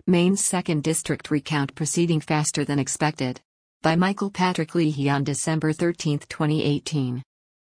Maine's 2nd District recount proceeding faster than expected. By Michael Patrick Leahy on December 13, 2018.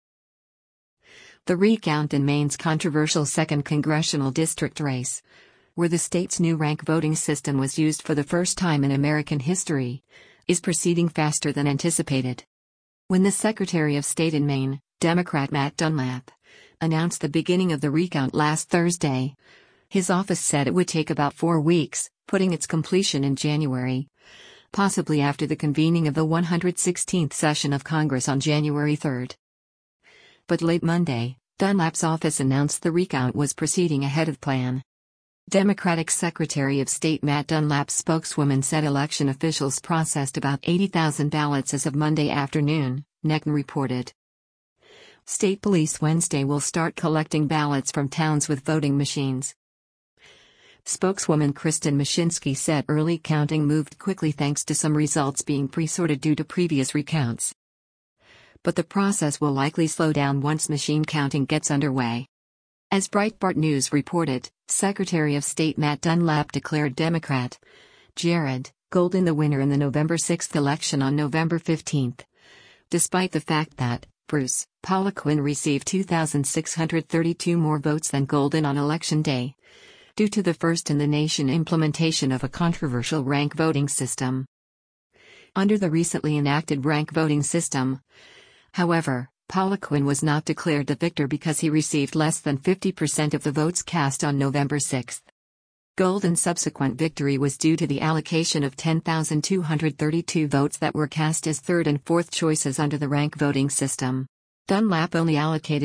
The recount in Maine's controversial 2nd Congressional District race, where the state's new rank voting system was used for the first time in American history, is proceeding faster than anticipated. When the Secretary of State in Maine, Democrat Matt Dunlap, announced the beginning of the recount last Thursday, his office said it would take about 4 weeks, putting its completion in January, possibly after the convening of the 116th session of Congress on January 3. But late Monday, Dunlap's office announced the recount was proceeding ahead of plan. Democratic Secretary of State Matt Dunlap's spokeswoman said election officials processed about 80,000 ballots as of Monday afternoon, Necton reported. State police Wednesday will start collecting ballots from towns with voting machines. Spokeswoman Kristen Mashinsky said early counting moved quickly thanks to some results being pre-sorted due to previous recounts. But the process will likely slow down once machine counting gets underway. As Breitbart News reported, Secretary of State Matt Dunlap declared Democrat Jared Golden the winner in the November 6 election on November 15, despite the fact that Bruce Poliquin received 2,632 more votes than Golden on Election Day, due to the first-in-the-nation implementation of a controversial rank voting system. Under the recently enacted rank voting system, however, Poliquin was not declared the victor because he received less than 50% of the votes cast on November 6. Golden's subsequent victory was due to the allocation of 10,232 votes that were cast as third and fourth choices under the rank voting system. Dunlap only allocated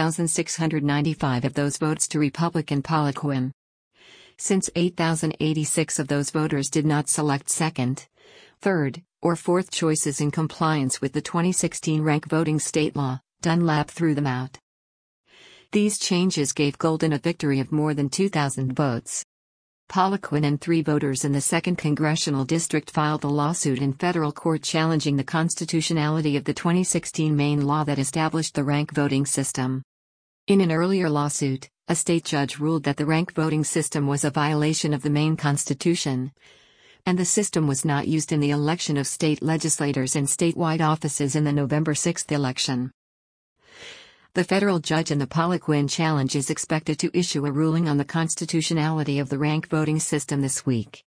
4,695 of those votes to Republican Poliquin. Since 8,086 of those voters did not select second, third, or fourth choices in compliance with the 2016 rank voting state law, Dunlap threw them out. These changes gave Golden a victory of more than 2,000 votes. Poliquin and 3 voters in the 2nd Congressional District filed a lawsuit in federal court challenging the constitutionality of the 2016 Maine law that established the rank voting system. In an earlier lawsuit, a state judge ruled that the rank voting system was a violation of the Maine Constitution, and the system was not used in the election of state legislators in statewide offices in the November 6 election. The federal judge in the Poliquin challenge is expected to issue a ruling on the constitutionality of the rank voting system this week.